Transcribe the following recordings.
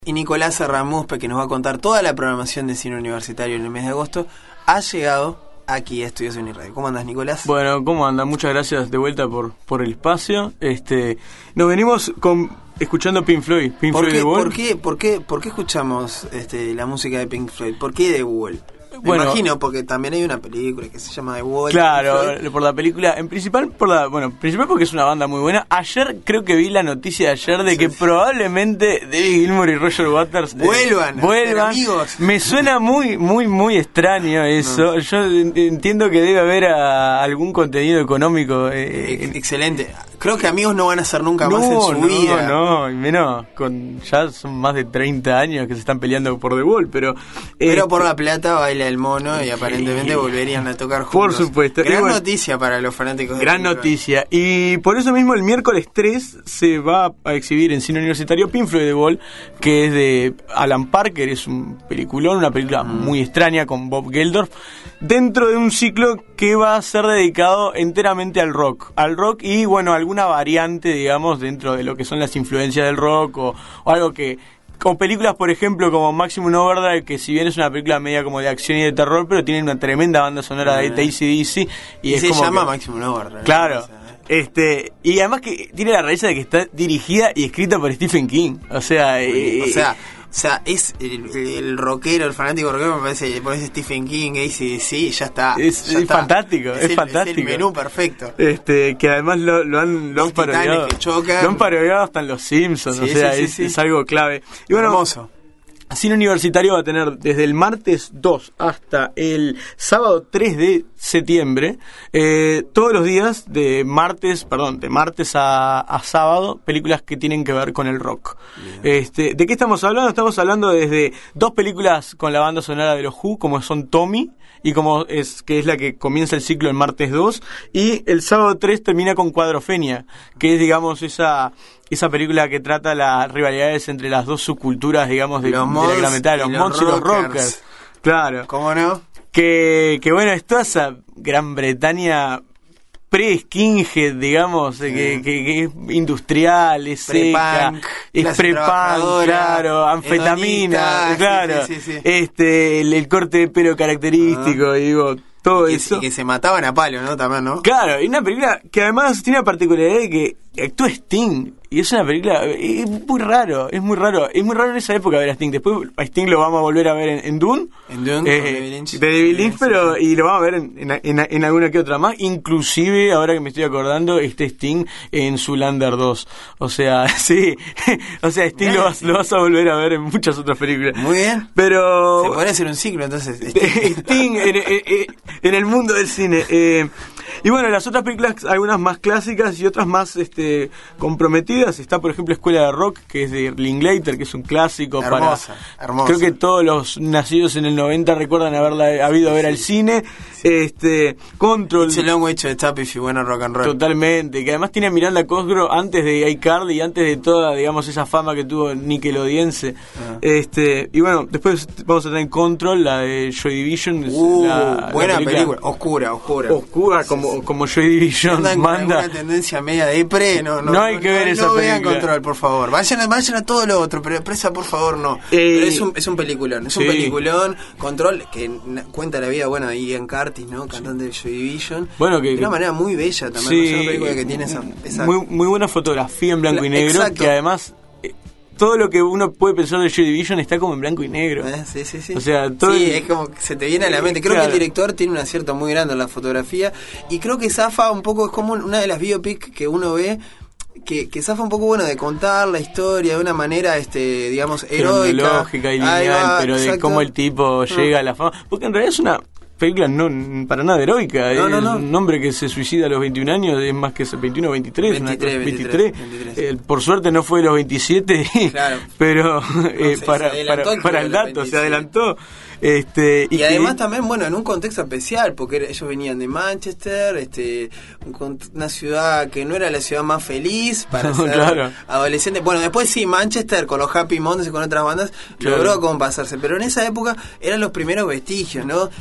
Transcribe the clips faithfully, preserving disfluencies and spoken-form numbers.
Y Nicolás Ramuspe, que nos va a contar toda la programación de cine universitario en el mes de agosto, ha llegado aquí a Estudios Uniradio. ¿Cómo andas, Nicolás? Bueno, ¿cómo andas? Muchas gracias de vuelta por, por el espacio. Este, nos venimos con escuchando Pink Floyd, Pink ¿Por Floyd qué, The Wall. ¿por qué, por qué, por qué escuchamos este, la música de Pink Floyd? ¿Por qué The Wall? Me Bueno, imagino, porque también hay una película que se llama The Wall. Claro, por la película, en principal por la, bueno, principal porque es una banda muy buena. Ayer creo que vi la noticia de ayer de que sí, probablemente David Gilmour y Roger Waters vuelvan, eh, vuelvan. Amigos. Me suena muy, muy, muy extraño eso. No. Yo entiendo que debe haber a, algún contenido económico. Eh, Excelente. Creo que amigos no van a ser nunca no, más en su no, vida. No, no, menos con ya son más de treinta años que se están peleando por The Wall, pero pero eh, por la plata baila el mono y aparentemente sí, volverían a tocar juntos. Por supuesto. Gran bueno, noticia para los fanáticos de Gran noticia. Y por eso mismo el miércoles tres se va a exhibir en cine universitario Pink Floyd The Wall, que es de Alan Parker, es un peliculón, una película mm. muy extraña con Bob Geldof, dentro de un ciclo que va a ser dedicado enteramente al rock, al rock y bueno, alguna variante, digamos, dentro de lo que son las influencias del rock o, o algo que, como películas, por ejemplo, como Maximum Overdrive, que si bien es una película media como de acción y de terror, pero tiene una tremenda banda sonora de, de A C D C y, y es se como llama que, Maximum Overdrive. Claro. Este, y además que tiene la raíz de que está dirigida y escrita por Stephen King. O sea, eh, o sea, o sea, es el, el, el rockero, el fanático rockero, me parece que pones Stephen King, A C D C, ya está. Es, ya es está. fantástico, es, es el, fantástico. Es el menú perfecto. Este, que además lo, lo han, lo han parodiado. Lo han parodiado hasta en Los Simpsons, sí, o sea, sí, sí, es, sí. es algo clave. Y bueno, hermoso. Cine Universitario va a tener desde el martes dos hasta el sábado tres de septiembre, eh, todos los días de martes, perdón, de martes a, a sábado, películas que tienen que ver con el rock. Este, ¿de qué estamos hablando? Estamos hablando desde dos películas con la banda sonora de los Who, como son Tommy, y como es que es la que comienza el ciclo el martes dos, y el sábado tres termina con Cuadrofenia, que es, digamos, esa esa película que trata las rivalidades entre las dos subculturas, digamos, de, de la gran metal, los mods y los rockers. Claro. ¿Cómo no? Que, que bueno, es toda esa Gran Bretaña pre-skinhead, digamos, sí. que, que, que es industrial, es seca, es pre-punk, claro, anfetamina, claro, sí, sí, sí. este el, el corte de pelo característico, uh-huh. y digo, todo y que, eso. Y que se mataban a palo, ¿no? También, ¿no? Claro, y una película que además tiene la particularidad de que actúa Sting. Y es una película, es muy raro, es muy raro, es muy raro en esa época ver a Sting. Después a Sting lo vamos a volver a ver en, en Dune, en Dune eh, de David Lynch, de David Lynch, pero y lo vamos a ver en, en, en, en alguna que otra más. Inclusive, ahora que me estoy acordando, este Sting en Zoolander dos. O sea, sí, o sea, Sting bien, lo, vas, sí. lo vas a volver a ver en muchas otras películas. Muy bien. Pero se podría hacer un ciclo, entonces. Sting, Sting en, en, en el mundo del cine. Eh, y bueno, las otras películas, algunas más clásicas y otras más este, comprometidas. Está, por ejemplo, Escuela de Rock, que es de Linklater, que es un clásico. Hermosa, para hermosa. Creo que todos los nacidos en el noventa recuerdan haberla habido a ver al cine. Sí. Este, Control. It's a long way to the top if you wanna rock and roll. Totalmente. Que además tiene a Miranda Cosgrove antes de iCarly y antes de toda, digamos, esa fama que tuvo Nickelodeonse. Uh-huh. Este, y bueno, después vamos a tener Control, la de Joy Division. Uh, la, buena la película. película. Oscura, oscura. Oscura, como, sí. como Joy Division manda. Una tendencia media de pre, no, no, no hay que no, ver no, esa no película. Vean Control, por favor. Vayan, vayan a todo lo otro, pero presa, por favor, no. Eh, pero es un, es un peliculón, es sí. un peliculón. Control, que n- cuenta la vida, bueno, de Ian Curtis, ¿no? Cantante sí. de Joy Division. Bueno, que, de una manera muy bella también. Sí, es una película que tiene esa. esa... Muy, muy buena fotografía en blanco y negro. Exacto. Que además. Todo lo que uno puede pensar de Joy Division está como en blanco y negro. Eh, sí, sí, sí. O sea, todo sí, el... es como que se te viene a la mente. Creo claro. que el director tiene un acierto muy grande en la fotografía y creo que zafa un poco, es como una de las biopics que uno ve que, que zafa un poco, bueno, de contar la historia de una manera, este, digamos, heroica. Lógica y lineal, va, pero exacto. de cómo el tipo llega a la fama. Porque en realidad es una película no para nada heroica. No, es no, no. un hombre que se suicida a los veintiún años, es más que veintiuno o veintitrés. veintitrés, una, veintitrés, veintitrés. veintitrés. Eh, por suerte no fue los veintisiete, claro. pero eh, no, para, para, para el dato veintisiete. Se adelantó. Este, y, y además que... también, bueno, en un contexto especial, porque ellos venían de Manchester, este, una ciudad que no era la ciudad más feliz para no, ser claro. adolescente. Bueno, después sí, Manchester con los Happy Mondays y con otras bandas claro. logró compasarse, pero en esa época eran los primeros vestigios, ¿no? Y también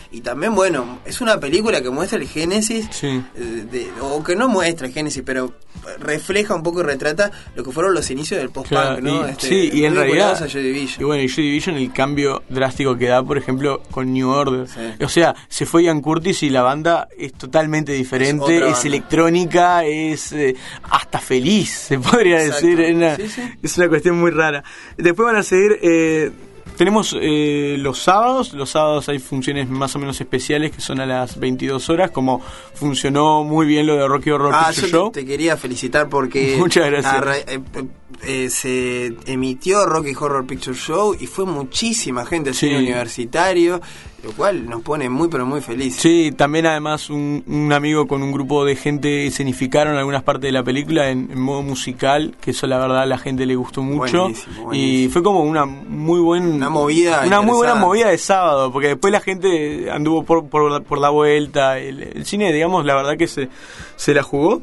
también, bueno, es una película que muestra el génesis, sí. de, de, o que no muestra el génesis, pero refleja un poco y retrata lo que fueron los inicios del post-punk, claro, ¿no? Y, este, sí, y en realidad, Joy Division. y bueno, y Joy Division, el cambio drástico que da, por ejemplo, con New Order. Sí. O sea, se fue Ian Curtis y la banda es totalmente diferente, es, es electrónica, es eh, hasta feliz, se podría Exacto. decir. Es una, sí, sí. es una cuestión muy rara. Después van a seguir... Eh, Tenemos eh, los sábados, los sábados hay funciones más o menos especiales que son a las veintidós horas, como funcionó muy bien lo de Rocky Horror ah, Picture yo Show. Te, te quería felicitar porque Muchas gracias. A, eh, eh, se emitió Rocky Horror Picture Show y fue muchísima gente al cine sí. universitario, lo cual nos pone muy pero muy felices. Sí, también además un, un amigo con un grupo de gente escenificaron algunas partes de la película en, en modo musical, que eso la verdad a la gente le gustó mucho. Buenísimo, buenísimo. Y fue como una muy buena una movida una muy buena movida de sábado, porque después la gente anduvo por por, por la vuelta, el, el cine digamos la verdad que se, se la jugó.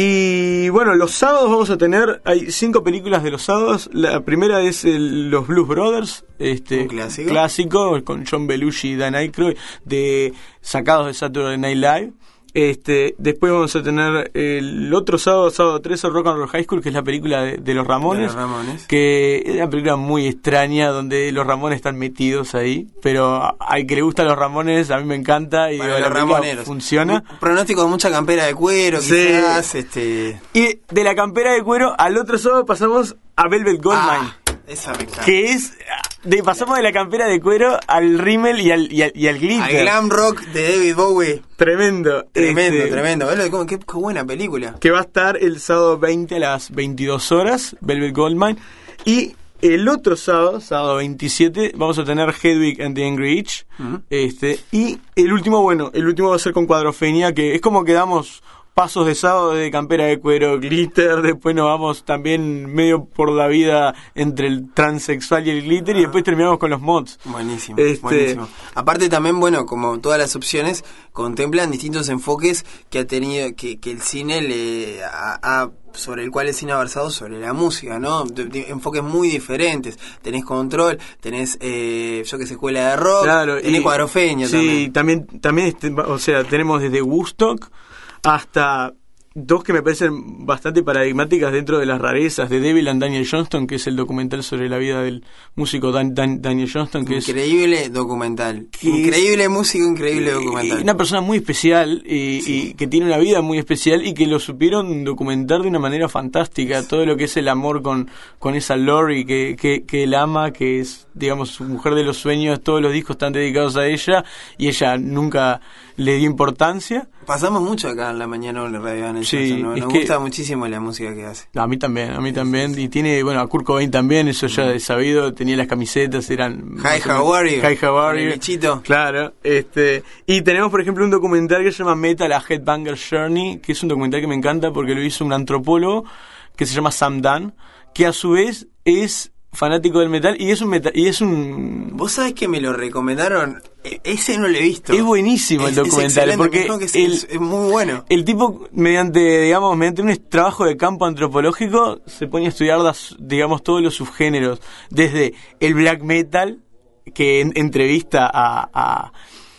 Y bueno, los sábados vamos a tener, hay cinco películas de los sábados. La primera es el, Los Blues Brothers, este un clásico. clásico con John Belushi y Dan Aykroyd, de sacados de Saturday Night Live. Este, después vamos a tener el otro sábado, sábado trece, Rock and Roll High School, que es la película de, de los Ramones, de los Ramones, que es una película muy extraña donde los Ramones están metidos ahí, pero al que le gustan los Ramones, a mí me encanta y bueno, la película funciona. Un pronóstico de mucha campera de cuero, quizás, sí. este... Y de la campera de cuero al otro sábado pasamos a Velvet Goldmine. Ah. Esa me encanta. Que es de pasamos de la campera de cuero al rímel y al, y al, y al glitter. Al glam rock de David Bowie. Tremendo. Tremendo, este, tremendo. Qué, qué buena película. Que va a estar el sábado veinte a las veintidós horas, Velvet Goldmine. Y el otro sábado, sábado veintisiete, vamos a tener Hedwig and the Angry Inch. Uh-huh. Este, y el último, bueno, el último va a ser con Cuadrofenia, que es como que damos pasos de sábado de campera de cuero, glitter, después nos vamos también medio por la vida entre el transexual y el glitter, ah. y después terminamos con los mods. Buenísimo, este... buenísimo. Aparte también, bueno, como todas las opciones, contemplan distintos enfoques que ha tenido, que, que el cine le ha, ha sobre el cual el cine ha versado sobre la música, ¿no? De, de, enfoques muy diferentes. Tenés Control, tenés, eh, yo que sé, Escuela de Rock, claro, tenés y, Cuadrofenia sí, también. Sí, también, también este, o sea, tenemos desde Woodstock hasta dos que me parecen bastante paradigmáticas dentro de las rarezas, de Devil and Daniel Johnston, que es el documental sobre la vida del músico Dan, Dan, Daniel Johnston, que increíble es documental, increíble es, músico, increíble documental. Una persona muy especial y, sí. y que tiene una vida muy especial y que lo supieron documentar de una manera fantástica, sí. todo lo que es el amor con, con esa Lori que, que, que él ama, que es, digamos, su mujer de los sueños, todos los discos están dedicados a ella y ella nunca le dio importancia. Pasamos mucho acá en la mañana en la radio, en el sí, Johnson, ¿no? Nos que, gusta muchísimo la música que hace. A mí también, a mí también. Sí, sí. Y tiene, bueno, a Kurt Cobain también, eso ya he sabido, tenía las camisetas, eran... Hi, how are you? Hi, how are you? El bichito. Claro, este... Y tenemos, por ejemplo, un documental que se llama Metal, a Headbanger Journey, que es un documental que me encanta porque lo hizo un antropólogo que se llama Sam Dunn, que a su vez es fanático del metal y es un metal, y es un... Vos sabés que me lo recomendaron, ese no lo he visto. Es buenísimo es, el documental es porque que es, el, es, es muy bueno. El tipo mediante, digamos, mediante un trabajo de campo antropológico se pone a estudiar las, digamos, todos los subgéneros, desde el black metal que en, entrevista a, a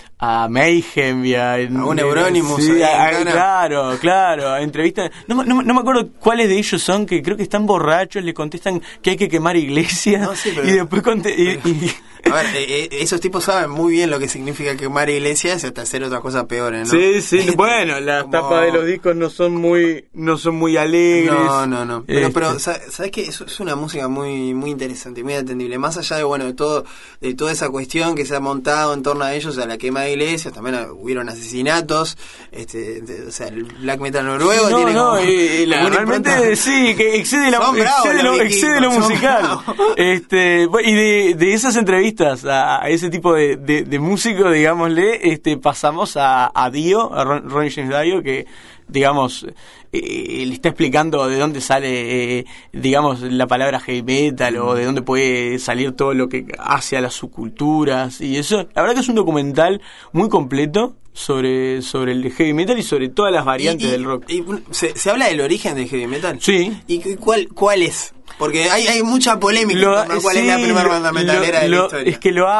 a Mayhem y a, a un Euronymous, sí, a, a, claro, claro, a entrevistas, no, no, no me acuerdo cuáles de ellos son, que creo que están borrachos, le contestan que hay que quemar iglesias, no, sí, pero, y después conte- pero, y, y, a ver, eh, esos tipos saben muy bien lo que significa quemar iglesias hasta hacer otras cosas peores, ¿no? Sí, sí, bueno, las como... tapas de los discos no son muy no son muy alegres. No, no, no. Pero, este... pero ¿sabes qué? Es, es una música muy muy interesante, muy atendible. Más allá de, bueno, de todo de toda esa cuestión que se ha montado en torno a ellos, a la quema de iglesias, también hubieron asesinatos, este, de, o sea, el black metal noruego sí, no, tiene no, como, y, la, como realmente impronta... sí, que excede, la, bravos, excede, lo, vikingos, excede lo musical. Este, y de, de esas entrevistas a, a ese tipo de, de, de músico, digámosle, este, pasamos a, a Dio, a Ron, Ronnie James Dio, que digamos eh, le está explicando de dónde sale eh, digamos la palabra heavy metal o de dónde puede salir todo lo que hace a las subculturas y eso. La verdad que es un documental muy completo sobre sobre el heavy metal y sobre todas las variantes y, y, del rock. Y, ¿se, ¿Se habla del origen del heavy metal? Sí. ¿Y cuál cuál es? Porque hay hay mucha polémica lo, con cuál sí, es la primera banda metalera lo, de la lo, historia. Es que lo ha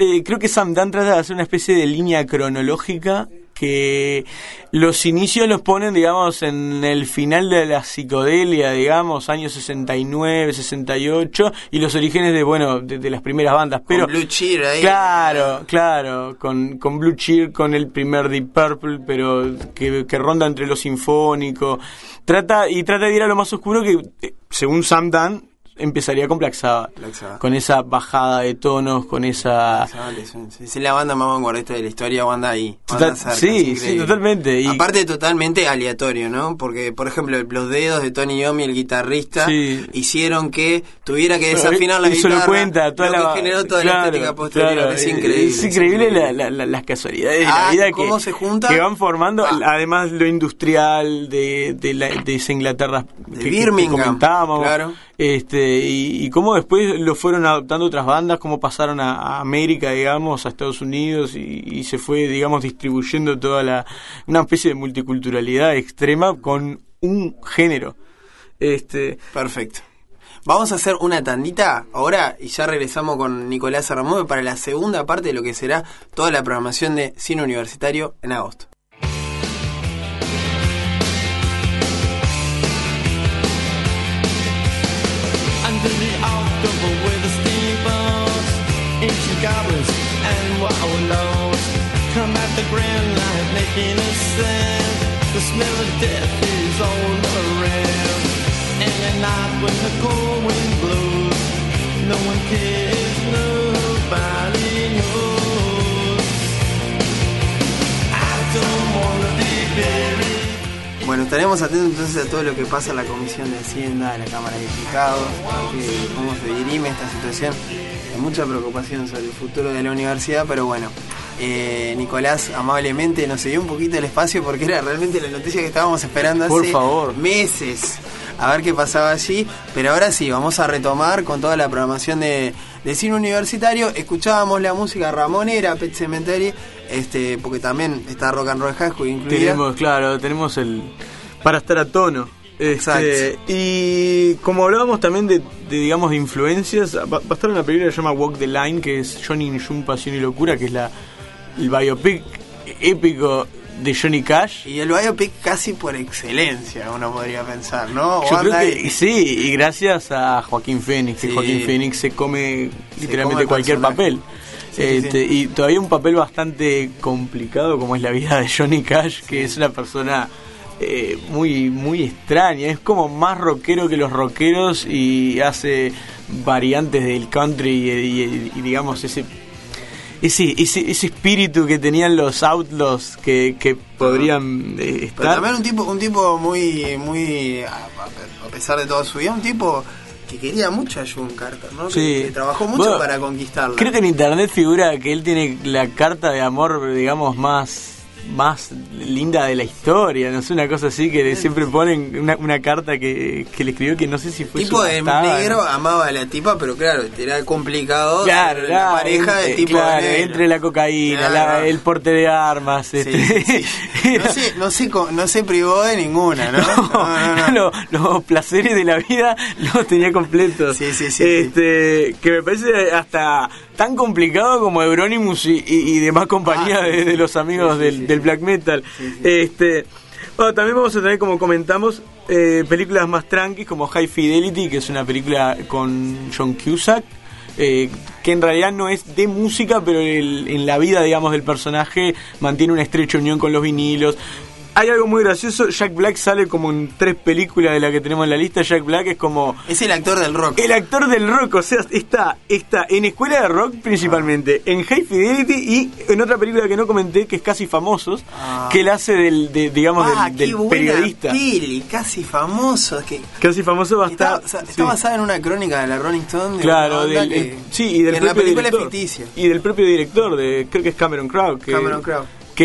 eh, creo que Sam Dunn trata de hacer una especie de línea cronológica que los inicios los ponen, digamos, en el final de la psicodelia, digamos, años sesenta y nueve, sesenta y ocho, y los orígenes de, bueno, de, de las primeras bandas. Pero con Blue Cheer ahí. Claro, claro, con, con Blue Cheer, con el primer Deep Purple, pero que, que ronda entre lo sinfónico. Trata, y trata de ir a lo más oscuro que, según Sam Dunn, empezaría con Black Sabbath, Black Sabbath, con esa bajada de tonos, con esa... Es la banda más vanguardista de la historia, banda ahí. Total, cerca, sí, sí, totalmente. Y... aparte totalmente aleatorio, ¿no? Porque, por ejemplo, los dedos de Tony Iommi, el guitarrista, sí, hicieron que tuviera que desafinar la Eso guitarra, lo cuenta, toda lo la... que generó toda claro, la estética posterior. Claro, es increíble. Es increíble, es increíble. La, la, las casualidades de ah, la vida ¿cómo que, se junta? que van formando, ah. además lo industrial de, de, la, de esa Inglaterra de que, Birmingham, que comentábamos. Claro. Este, y, y cómo después lo fueron adoptando otras bandas, cómo pasaron a, a América, digamos, a Estados Unidos, y, y se fue, digamos, distribuyendo toda la, una especie de multiculturalidad extrema con un género. Este, perfecto. Vamos a hacer una tandita ahora y ya regresamos con Nicolás Ramón para la segunda parte de lo que será toda la programación de cine universitario en agosto. Goblins and wallows come at the grand light making a sound. The smell of death is all around. And at night when the cold wind blows, no one cares, nobody knows. I don't wanna be buried. Bueno, estaremos atentos entonces a todo lo que pasa en la Comisión de Hacienda, a la Cámara de Diputados, a que, cómo se dirime esta situación. Hay mucha preocupación sobre el futuro de la universidad, pero bueno, eh, Nicolás amablemente nos cedió un poquito el espacio porque era realmente la noticia que estábamos esperando hace Por favor. meses, a ver qué pasaba allí. Pero ahora sí, vamos a retomar con toda la programación de, de cine universitario. Escuchábamos la música ramonera, Pet Sematary, este, porque también está Rock and Roll High School incluida. Tenemos, claro, tenemos el... para estar a tono. Este, y como hablábamos también de, de digamos de influencias, va, va a estar una película que se llama Walk the Line, que es Johnny June, Pasión y Locura, que es la el biopic épico de Johnny Cash. Y el biopic casi por excelencia, uno podría pensar, ¿no? Yo creo que sí, y gracias a Joaquín Phoenix, que sí. Joaquín Phoenix se come se literalmente come cualquier personaje. papel. Sí, este, sí, sí. Y todavía un papel bastante complicado como es la vida de Johnny Cash, que sí. es una persona... Eh, muy muy extraña, es como más rockero que los rockeros y hace variantes del country y, y, y digamos ese ese, ese ese espíritu que tenían los Outlaws que, que podrían eh, estar. Pero también un tipo un tipo muy muy a, a pesar de toda su vida, un tipo que quería mucho a June Carter, ¿no? Sí. Que, que trabajó mucho bueno, para conquistarla. Creo que en internet figura que él tiene la carta de amor, digamos, más más linda de la historia, no sé, una cosa así que siempre ponen una, una carta que, que le escribió que no sé si fue tipo de negro, ¿no? Amaba a la tipa, pero claro, era complicado claro, la claro, pareja de tipo claro, de entre la cocaína, claro. la, el porte de armas, sí, este, sí. No, se, no, se, no se privó de ninguna, ¿no? No, no, no, no. Los, los placeres de la vida los tenía completos. Sí, sí, sí, este, sí. Que me parece hasta tan complicado como Euronymous y, y, y demás compañías ah, sí, de, de los amigos sí, sí, del, sí, del black metal. Sí, sí. Este, bueno, también vamos a tener, como comentamos, eh, películas más tranquis como High Fidelity, que es una película con John Cusack, eh, que en realidad no es de música, pero el, en la vida, digamos, del personaje mantiene una estrecha unión con los vinilos. Hay algo muy gracioso, Jack Black sale como en tres películas de las que tenemos en la lista. Jack Black es como... es el actor del rock. El actor del rock, o sea, está, está en Escuela de Rock principalmente, ah. en High Fidelity y en otra película que no comenté, que es Casi Famosos, ah. que él hace del, de, digamos, ah, del, del qué periodista. Peli, Casi Famosos. Que, Casi Famosos va a estar... Está, está sí. basada en una crónica de la Rolling Stone. De claro, del, que, el, sí, y del en propio la película director, es ficticia. Y del propio director, de creo que es Cameron Crowe. Que, Cameron Crowe.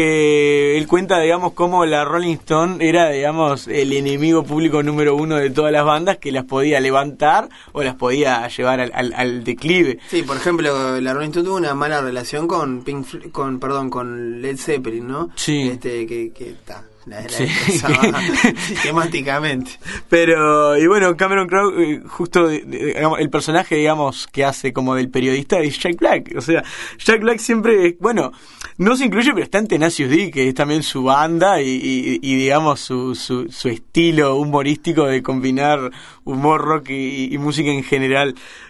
Que él cuenta, digamos, cómo la Rolling Stone era, digamos, el enemigo público número uno de todas las bandas, que las podía levantar o las podía llevar al, al, al declive. Sí, por ejemplo, la Rolling Stone tuvo una mala relación con Pink, con perdón, con Led Zeppelin, ¿no? Sí. Este, que, que ta, La, la Sí. destrozaba sistemáticamente. Pero, y bueno, Cameron Crowe, eh, justo, de- de- digamos, el personaje, digamos, que hace como del periodista es Jack Black. O sea, Jack Black siempre, bueno, no se incluye, pero está en Tenacious D, que es también su banda y, y, y digamos, su, su, su estilo humorístico de combinar humor, rock y, y música en general.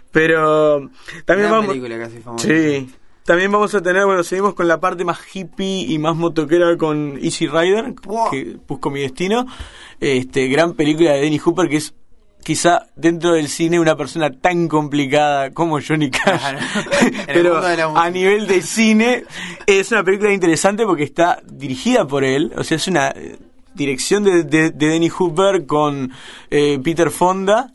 Pero también Una vamos... película casi famosa. Sí. También vamos a tener, bueno, seguimos con la parte más hippie y más motoquera con Easy Rider, Wow. que busco mi destino. Este, gran película de Dennis Hopper, que es quizá dentro del cine una persona tan complicada como Johnny Cash. Claro. En el Pero mundo de la música. a nivel de cine es una película interesante porque está dirigida por él, o sea, es una eh, dirección de, de, de Dennis Hopper con eh, Peter Fonda.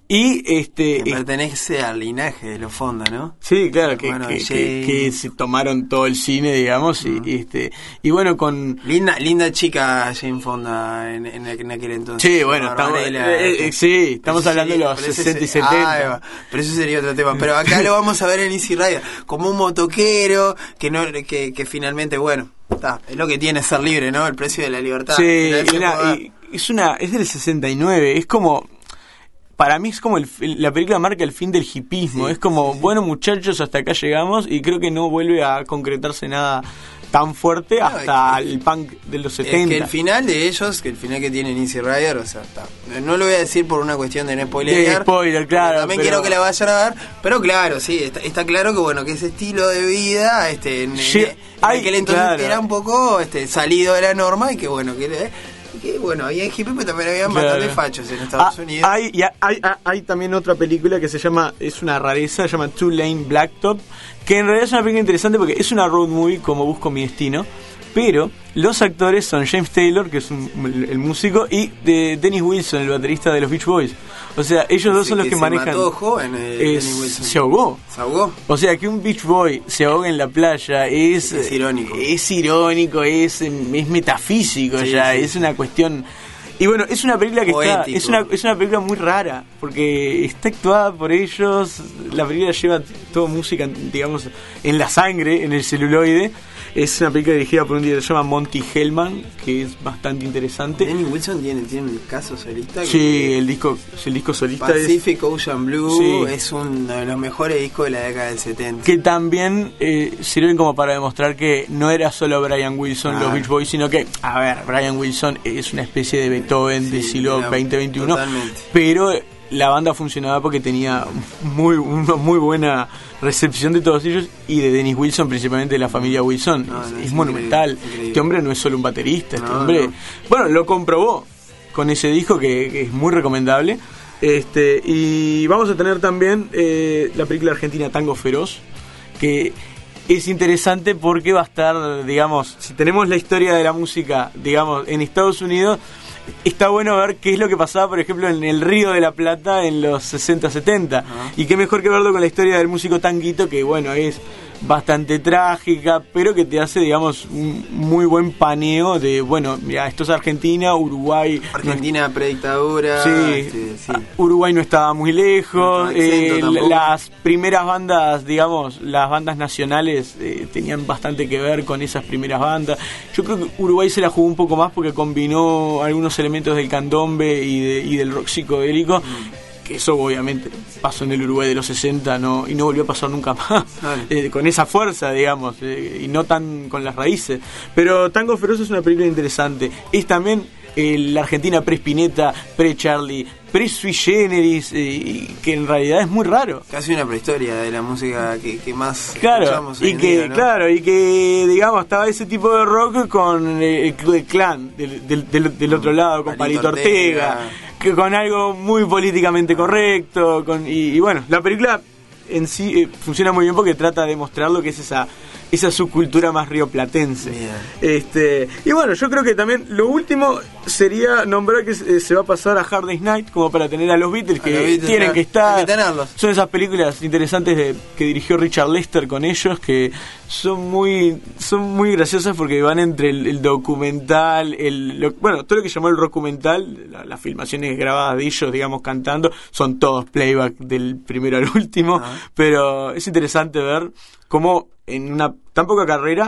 Y este Que es- pertenece al linaje de los Fonda, ¿no? sí, claro, que, Hermano que, de que, Jay. que se tomaron todo el cine, digamos, y, y este y bueno, con... Linda, linda chica Jane Fonda en, en, en aquel entonces. Sí, bueno, estamos, Barbarella. eh, eh, sí, estamos Pero hablando de sería- los pero ese sesenta y se- ah, setenta. ahí va. Pero eso sería otro tema. Pero acá lo vamos a ver en Easy Rider como un motoquero que no que, que finalmente, bueno, está, es lo que tiene ser libre, ¿no? El precio de la libertad. Sí, En esa y una- época- y es una es del sesenta y nueve, es como... Para mí es como el, la película marca el fin del hipismo, Sí, es como, sí, sí. bueno muchachos, hasta acá llegamos y creo que no vuelve a concretarse nada tan fuerte No, hasta es que- el punk de los Es setenta. que el final de ellos, que el final que tienen Easy Rider, o sea, está. No lo voy a decir por una cuestión de no spoilear. De spoiler, claro, También pero- quiero que la vayan a ver, pero claro, sí, está, está claro que bueno, que ese estilo de vida, este, en, Sí, en- en hay- aquel entonces claro. era un poco este, salido de la norma y que bueno, que, que bueno, había hippie, pero también habían Claro. bastantes fachos en Estados Ah, Unidos. Hay, y hay, hay, hay también otra película que se llama, es una rareza, se llama Two Lane Blacktop, que en realidad es una película interesante porque es una road movie como Busco mi destino, pero los actores son James Taylor, que es un- el, el músico, y de Dennis Wilson, el baterista de los Beach Boys. O sea, ellos dos Sí, son los que que se manejan... mató joven, eh, Es- Dennis Wilson. se ahogó. ¿Se ahogó? O sea, que un Beach Boy se ahogue en la playa es... Es irónico. Es irónico, es, es metafísico Sí, ya, sí, es sí. una cuestión... Y bueno, es una película que está... Poético. Es una, es una película muy rara, porque está actuada por ellos, la película lleva toda música, digamos, en la sangre, en el celuloide. Es una película dirigida por un director que se llama Monty Hellman, que es bastante interesante. Dennis Wilson tiene, tiene un caso solista. que- Sí, el disco, el disco solista es... Pacific Ocean Blue Sí. es uno de los mejores discos de la década del setenta. Que también eh, sirven como para demostrar que no era solo Brian Wilson, Ah. los Beach Boys, sino que, a ver, Brian Wilson es una especie de Beethoven del Sí, siglo era- veinte veintiuno, totalmente. pero la banda funcionaba porque tenía muy una muy buena recepción de todos ellos y de Dennis Wilson, principalmente de la familia Wilson. No, es no, es es monumental. increíble, increíble. Este hombre no es solo un baterista, este No, hombre... no. Bueno, lo comprobó con ese disco que, que es muy recomendable. Este y vamos a tener también eh, la película argentina Tango Feroz, que es interesante porque va a estar, digamos, si tenemos la historia de la música, digamos, en Estados Unidos, está bueno ver qué es lo que pasaba, por ejemplo, en el Río de la Plata en los sesenta setenta. Ajá. Y qué mejor que verlo con la historia del músico Tanguito, que bueno, es bastante trágica, pero que te hace, digamos, un muy buen paneo de, bueno, mira, esto es Argentina, Uruguay... Argentina predictadura. Sí, este, sí. Uruguay no estaba muy lejos, No estaba exento eh, tampoco. las primeras bandas, digamos, las bandas nacionales eh, tenían bastante que ver con esas primeras bandas. Yo creo que Uruguay se la jugó un poco más porque combinó algunos elementos del candombe y, de, y del rock psicodélico, Mm. que eso obviamente pasó en el Uruguay de los sesenta, no, y no volvió a pasar nunca más, Vale. eh, con esa fuerza, digamos, eh, y no tan con las raíces. Pero Tango Feroz es una película interesante. Es también eh, la Argentina pre-Spinetta, pre-Charlie, pre-Sui Generis, eh, y que en realidad es muy raro. Casi una prehistoria de la música que, que más Claro, escuchamos hoy y en que, día, ¿no? claro, y que, digamos, estaba ese tipo de rock con eh, el Club del Clan, del, del, del, del otro lado, con Palito, Palito Ortega, Ortega. que con algo muy políticamente correcto, con y, y bueno, la película en sí eh, funciona muy bien porque trata de mostrar lo que es esa esa subcultura más rioplatense. Bien. Este, y bueno, yo creo que también lo último sería nombrar que se, se va a pasar a Hard Day's Night como para tener a los Beatles A que los Beatles, tienen claro, que estar. hay que tenerlos. Son esas películas interesantes de, que dirigió Richard Lester con ellos, que son muy son muy graciosas porque van entre el, el documental, el lo- bueno, todo lo que llamó el rockumental, la- las filmaciones grabadas de ellos, digamos, cantando, son todos playback del primero al último, Ah. pero es interesante ver cómo en una tan poca carrera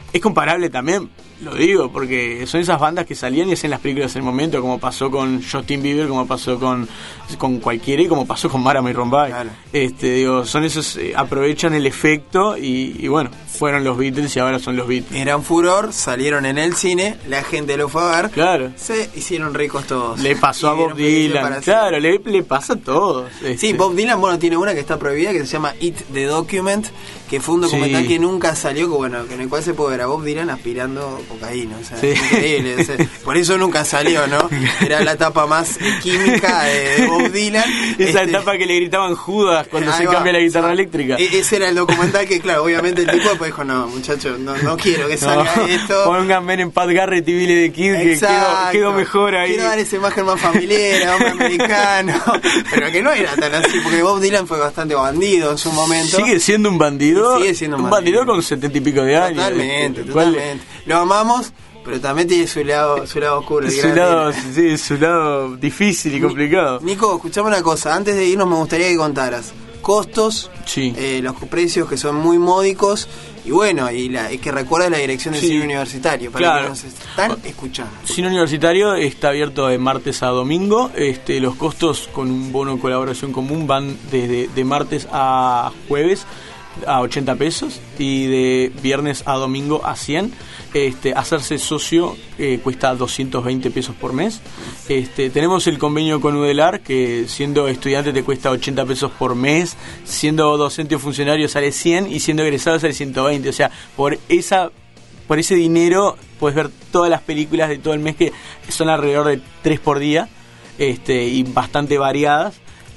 es comparable también, lo digo, porque son esas bandas que salían y hacían las películas en el momento, como pasó con Justin Bieber, como pasó con, con cualquiera y como pasó con Mara May Rombay. Claro. Este, digo, son esos, eh, aprovechan el efecto y, y bueno, fueron los Beatles y ahora son los Beatles. Eran furor, salieron en el cine, la gente lo fue a ver, Claro. se hicieron ricos todos. Le pasó a Y Bob dieron película Dylan, para claro, le, le pasa a todos. Este. Sí, Bob Dylan, bueno, tiene una que está prohibida que se llama It the Document, que fue un documental Sí. que nunca salió, que bueno, en el cual se puede ver a Bob Dylan aspirando cocaína, o sea, Sí. increíble, o sea, por eso nunca salió, ¿no? Era la etapa más química de, de Bob Dylan. Esa Este, etapa que le gritaban Judas cuando ahí se va, cambia la guitarra o sea, eléctrica. e- Ese era el documental que, claro, obviamente el tipo después dijo, no, muchachos, no, no quiero que salga No, esto. pónganme en Pat Garrett y Billy the Kid, que quedó, Exacto. quedó mejor ahí. Quiero dar esa imagen más familiar, hombre americano. Pero que no era tan así, porque Bob Dylan fue bastante bandido en su momento. Sigue siendo un bandido. Sigue siendo un un bandido. bandido con setenta y pico de años. Totalmente, Este, ¿cuál- totalmente. Lo amamos, pero también tiene su lado, su lado oscuro. el Su gran lado, Dylan. sí, su lado difícil y complicado. Nico, escuchame una cosa. Antes de irnos me gustaría que contaras costos, Sí. eh, los precios que son muy módicos y bueno, y, la, y que recuerdes la dirección del Sí. cine universitario para Claro. que nos están escuchando. Cine Universitario está abierto de martes a domingo. Este, los costos con un bono de colaboración común van desde de martes a jueves a ochenta pesos y de viernes a domingo a cien. Este, hacerse socio eh, cuesta doscientos veinte pesos por mes. Este, tenemos el convenio con UDELAR, que siendo estudiante te cuesta ochenta pesos por mes, siendo docente o funcionario sale cien y siendo egresado sale ciento veinte. O sea, por esa por ese dinero puedes ver todas las películas de todo el mes, que son alrededor de tres por día, este, y bastante variadas.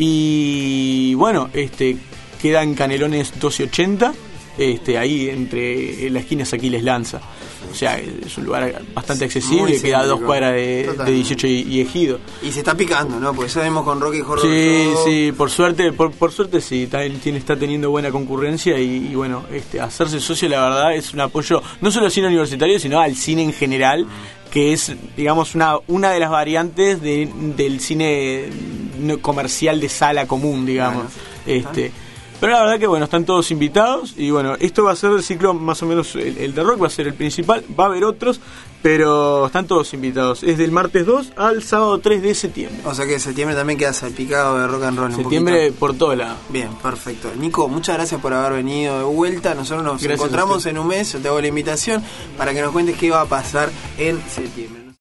Y bueno, este quedan Canelones doce ochenta, este, ahí entre la esquina Aquiles Lanza. O sea, es un lugar bastante accesible, Muy queda a dos céntrico. cuadras de, de Totalmente. dieciocho y, y Ejido. Y se está picando, ¿no? Porque sabemos con Rocky Horror Sí, Show. sí, por suerte, por, por suerte sí, está, tiene, está teniendo buena concurrencia y, y bueno, este, hacerse socio la verdad es un apoyo no solo al cine universitario, sino al cine en general, que es, digamos, una, una de las variantes de, del cine no comercial de sala común, digamos. Claro. Este, pero la verdad que bueno, están todos invitados y bueno, esto va a ser el ciclo más o menos, el, el de rock va a ser el principal, va a haber otros, pero están todos invitados. Es del martes dos al sábado tres de septiembre. O sea que septiembre también queda salpicado de rock and roll. un Septiembre poquito. por todos lados. Bien, perfecto. Nico, muchas gracias por haber venido de vuelta. Nosotros nos Gracias a encontramos usted. en un mes. Yo te hago la invitación para que nos cuentes qué va a pasar en septiembre.